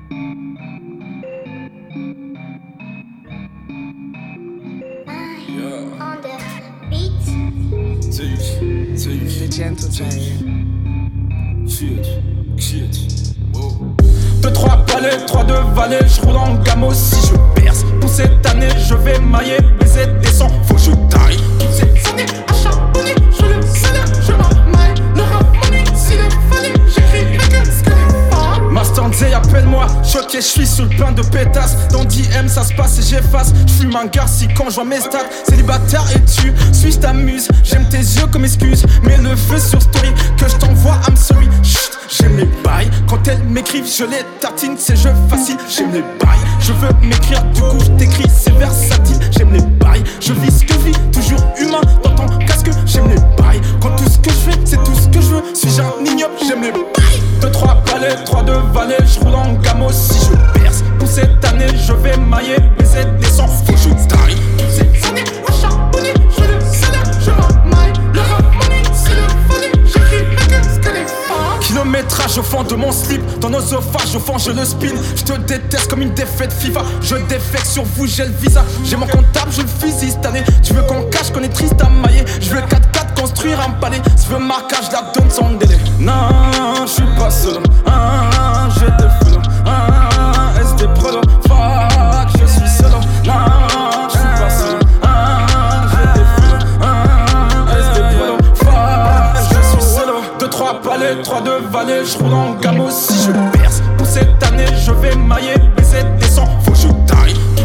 On the beat. The gentle Deux, trois palais, 3 de valets, je roule en gamme si je perce. Pour cette année, je vais mailler, baiser des sons, faut que je taille. Toutes ces années à charbonner, je le salaire, je m'amaille. Le rap m'ennuie, s'il est fallu, j'écris que ce que les femmes. Master Nzey, appelle-moi, choqué, je suis sous le pain de pétasse. Dans DM, ça se passe et j'efface. Je fume un garci quand je vois mes stats. Célibataire et tu suis t'amuses. J'aime tes yeux comme excuse. Mets le feu sur story, que je t'envoie, I'm sorry. Chut, j'aime les bails. Quand elles m'écrivent, je les tartine, c'est jeu facile. J'aime les bails. Je veux m'écrire, du coup je t'écris, c'est versatile. J'aime les bails. Je vis ce que je vis, toujours humain dans ton casque. J'aime les bails. Quand tout ce que je fais, c'est tout ce que je veux. Suis-je un ignoble, j'aime les bails. 2, 3 palais, 3 de valets, je roule en gamme si je perce. Pour cette année, je vais mailler, baiser des sons, faut que je taille. Toutes ces années à charbonner, je le salaire, je m'amaille. Le rap m'ennuie, c'est le fallu, j'écris que ce que les femmes. Kilométrage au fond de mon slip, dans nos ophages au fond je le spin. Je te déteste comme une défaite FIFA, je défecte sur vous, j'ai le visa. J'ai mon comptable, je le fusille cette année. Tu veux qu'on cache qu'on est triste à mailler. Je veux 4-4 construire un palais. Si tu veux marquage, la donne sans délai. Non, je suis pas seul. J'ai des flots. SD Prolo, fuck, je suis seul. Non, je suis pas seul. J'ai des flots. SD Prolo, fuck, je suis seul. 2, 3 palais, 3 de valets, je roule en gamme si je perce. Pour cette année, je vais mailler, baiser des sons, faut que je taille.